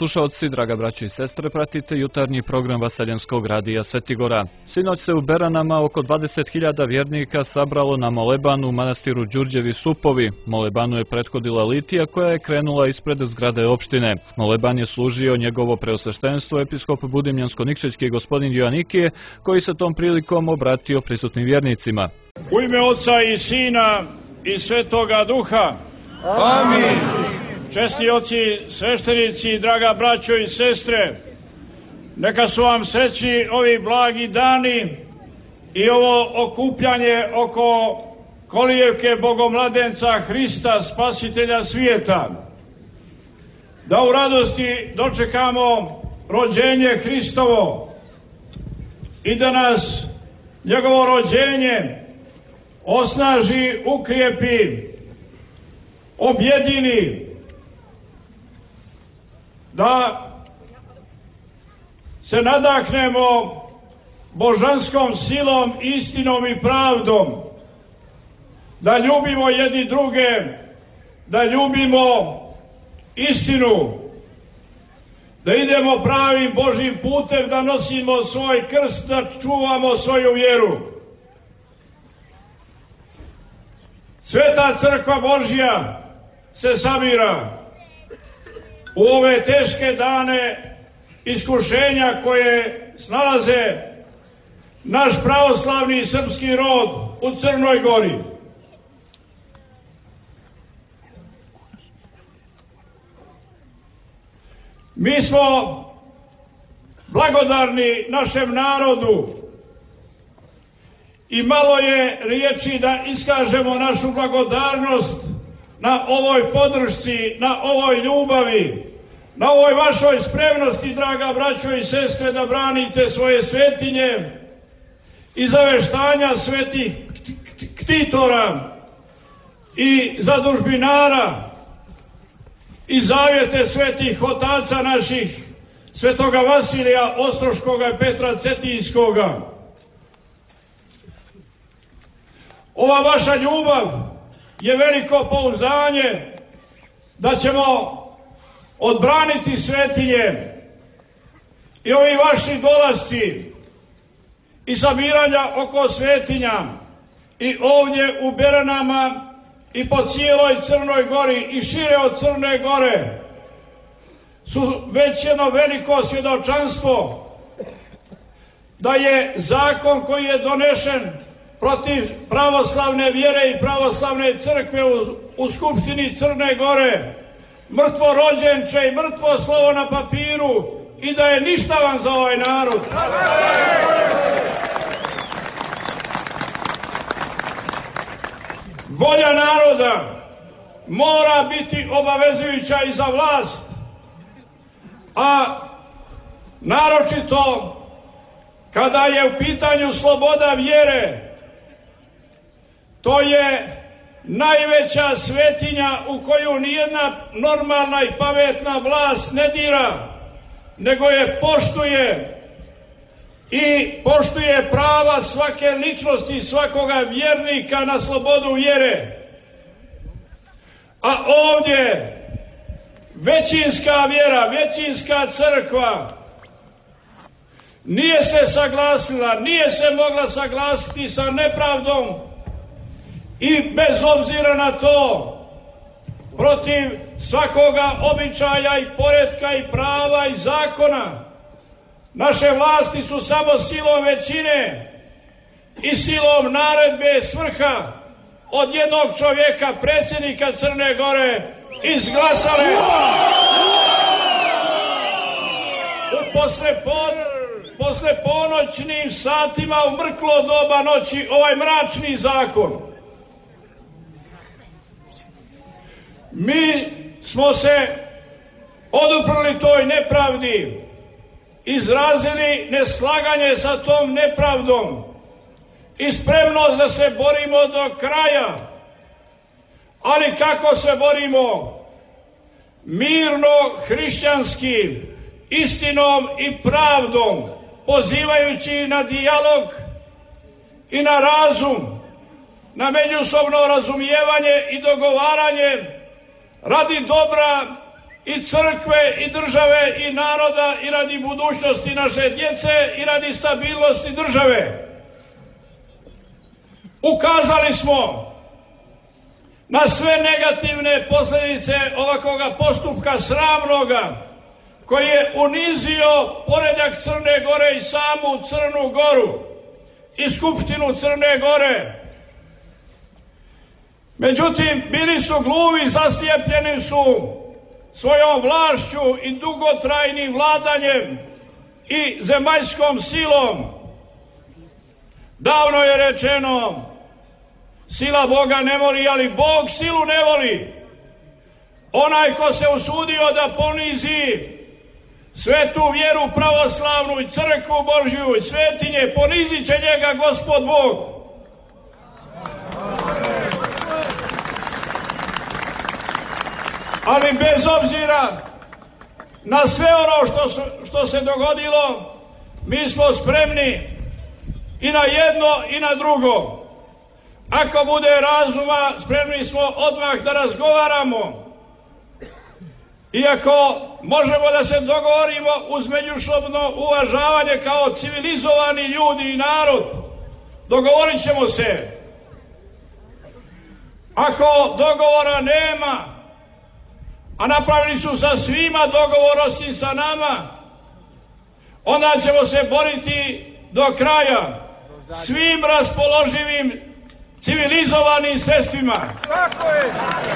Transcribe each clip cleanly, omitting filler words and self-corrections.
slušalci, draga braće i sestre, pratite jutarnji program Vaseljenskog radija Svetigora. Sinoć se u Beranama oko 20.000 vjernika sabralo na molebanu u manastiru Đurđevi Supovi. Molebanu je prethodila litija koja je krenula ispred zgrade opštine. Moleban je služio njegovo preosveštenstvo episkop Budimljansko-Nikšićki gospodin Joanikije, koji se tom prilikom obratio prisutnim vjernicima. U ime Oca i Sina i Svetoga Duha. Amin. Česni oci, sveštenici, draga braćo i sestre, neka su vam srećni ovi blagi dani i ovo okupljanje oko kolijevke Bogomladenca Hrista, Spasitelja svijeta. Da u radosti dočekamo rođenje Hristovo i da nas njegovo rođenje osnaži, ukrijepi, objedini, da se nadahnemo božanskom silom, istinom i pravdom, da ljubimo jedni druge, da ljubimo istinu, da idemo pravim Božjim putem, da nosimo svoj krst, da čuvamo svoju vjeru. Sveta crkva Božja se sabira u ove teške dane iskušenja koje snalaze naš pravoslavni srpski rod u Crnoj Gori. Mi smo blagodarni našem narodu i malo je riječi da iskažemo našu blagodarnost na ovoj podršci, na ovoj ljubavi, na ovoj vašoj spremnosti, draga braćo i sestre, da branite svoje svetinje i zaveštanja svetih ktitora i zadužbinara i zavjete svetih otaca naših, svetoga Vasilija Ostroškoga i Petra Cetinskoga. Ova vaša ljubav je veliko pouzdanje da ćemo odbraniti svetinje i ovi vaši dolasci i sabiranja oko svetinja i ovdje u Beranama i po cijeloj Crnoj Gori i šire od Crne Gore su već jedno veliko svjedočanstvo da je zakon koji je donešen protiv pravoslavne vjere i pravoslavne crkve u Skupštini Crne Gore mrtvo rođenče i mrtvo slovo na papiru i da je ništavan za ovaj narod. Volja naroda mora biti obavezujuća i za vlast, a naročito kada je u pitanju sloboda vjere. To je najveća svetinja u koju nijedna normalna i pametna vlast ne dira, nego je poštuje i poštuje prava svake ličnosti, svakoga vjernika na slobodu vjere. A ovdje većinska vjera, većinska crkva nije se saglasila, nije se mogla saglasiti sa nepravdom i bez obzira na to, protiv svakoga običaja i poretka i prava i zakona, naše vlasti su samo silom većine i silom naredbe svrha od jednog čovjeka, predsjednika Crne Gore, izglasale u posle ponoćnim satima u mrklo doba noći ovaj mračni zakon. Mi smo se oduprli toj nepravdi, izrazili neslaganje sa tom nepravdom i spremnost da se borimo do kraja. Ali kako se borimo? Mirno, hrišćanski, istinom i pravdom, pozivajući na dijalog i na razum, na međusobno razumijevanje i dogovaranje radi dobra i crkve i države i naroda i radi budućnosti naše djece i radi stabilnosti države. Ukazali smo na sve negativne posljedice ovakvoga postupka sramnoga koji je unizio poredak Crne Gore i samu Crnu Goru i Skupštinu Crne Gore. Međutim, bili su gluvi, zaslijepljeni su svojom vlašću i dugotrajnim vladanjem i zemaljskom silom. Davno je rečeno, sila Boga ne voli, ali Bog silu ne voli. Onaj ko se usudio da ponizi svetu vjeru pravoslavnu i crkvu Božju i svetinje, ponizit će njega Gospod Bog. Ali bez obzira na sve ono što se dogodilo, mi smo spremni i na jedno i na drugo. Ako bude razuma, spremni smo odmah da razgovaramo. Iako možemo da se dogovorimo uz međusobno uvažavanje kao civilizovani ljudi i narod, dogovorit ćemo se. Ako dogovora nema, a napravili su sa svima dogovor osim sa nama, onda ćemo se boriti do kraja svim raspoloživim civilizovanim sredstvima. Tako je!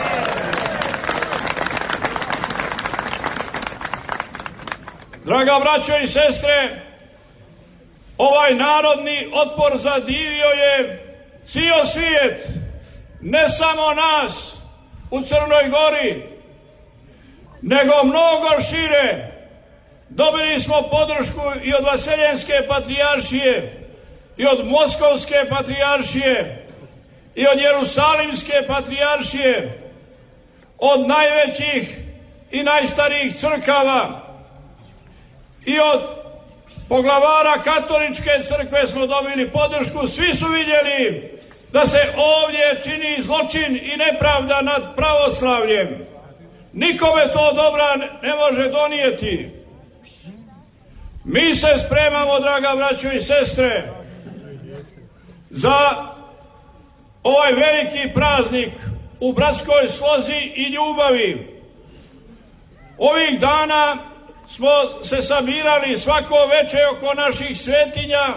Draga braćo i sestre, ovaj narodni otpor zadivio je cijel svijet, ne samo nas u Crnoj Gori, nego mnogo šire. Dobili smo podršku i od Vaseljenske patrijaršije, i od Moskovske patrijaršije, i od Jerusalimske patrijaršije, od najvećih i najstarijih crkava, i od poglavara katoličke crkve smo dobili podršku. Svi su vidjeli da se ovdje čini zločin i nepravda nad pravoslavljem. Nikome to dobra ne može donijeti. Mi se spremamo, draga braćo i sestre, za ovaj veliki praznik u bratskoj slozi i ljubavi. Ovih dana smo se sabirali svako večer oko naših svetinja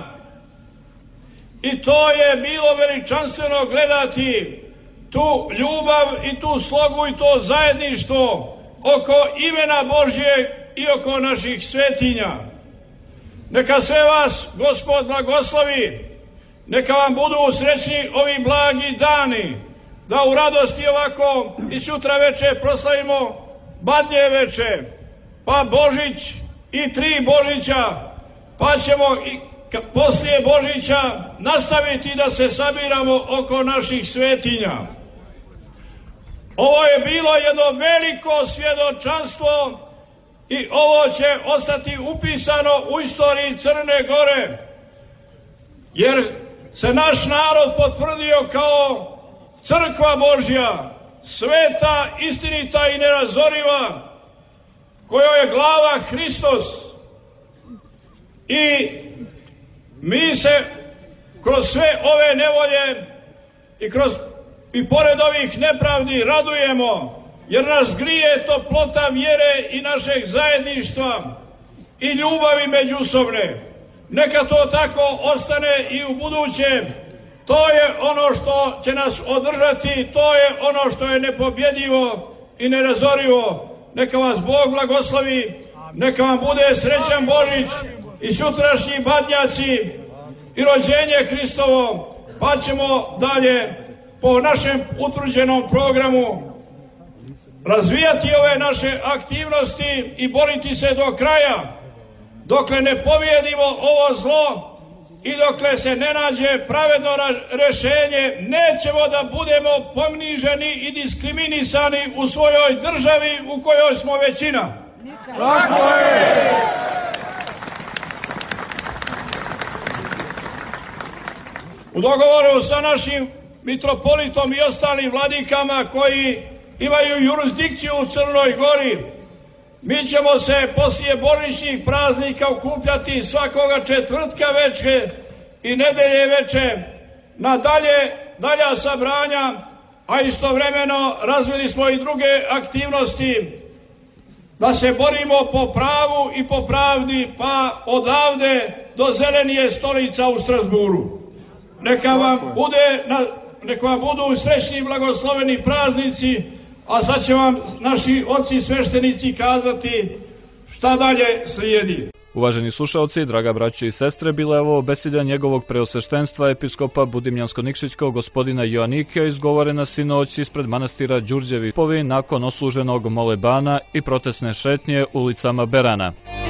i to je bilo veličanstveno gledati tu ljubav i tu slogu i to zajedništvo oko imena Božje i oko naših svetinja. Neka sve vas Gospod blagoslovi, neka vam budu srećni ovi blagi dani, da u radosti ovako i sutra večer proslavimo Badnje večer, pa Božić i 3 Božića, pa ćemo i poslije Božića nastaviti da se sabiramo oko naših svetinja. Ovo je bilo jedno veliko svjedočanstvo i ovo će ostati upisano u istoriji Crne Gore, jer se naš narod potvrdio kao crkva Božja, sveta, istinita i nerazoriva, kojoj je glava Hristos. I mi se kroz sve ove nevolje i pored ovih nepravdi radujemo, jer nas grije toplota vjere i našeg zajedništva i ljubavi međusobne. Neka to tako ostane i u buduće. To je ono što će nas održati, to je ono što je nepobjedivo i nerazorivo. Neka vas Bog blagoslovi, neka vam bude srećan Božić i sutrašnji badnjaci i rođenje Hristovo, pa ćemo dalje po našem utvrđenom programu razvijati ove naše aktivnosti i boriti se do kraja, dokle ne pobjedimo ovo zlo i dokle se ne nađe pravedno rješenje. Nećemo da budemo poniženi i diskriminisani u svojoj državi u kojoj smo većina. Tako je! U dogovoru sa našim mitropolitom i ostalim vladikama koji imaju jurisdikciju u Crnoj Gori, Mi ćemo se poslije božićnih praznika okupljati svakoga četvrtka veče i nedelje veče na dalja sabranja, a istovremeno razvili smo i druge aktivnosti da se borimo po pravu i po pravdi, pa odavde do Zelenije stolica u Strasburu. Neka vam budu srećni i blagosloveni praznici, a sad će vam naši oci sveštenici kazati šta dalje slijedi. Uvaženi slušalci, draga braće i sestre, bila je ovo besilja njegovog preosveštenstva episkopa Budimljansko-Nikšićkog gospodina Joanike, izgovorena sinoć ispred manastira Đurđevi Supovi nakon odsluženog molebana i protestne šetnje ulicama Berana.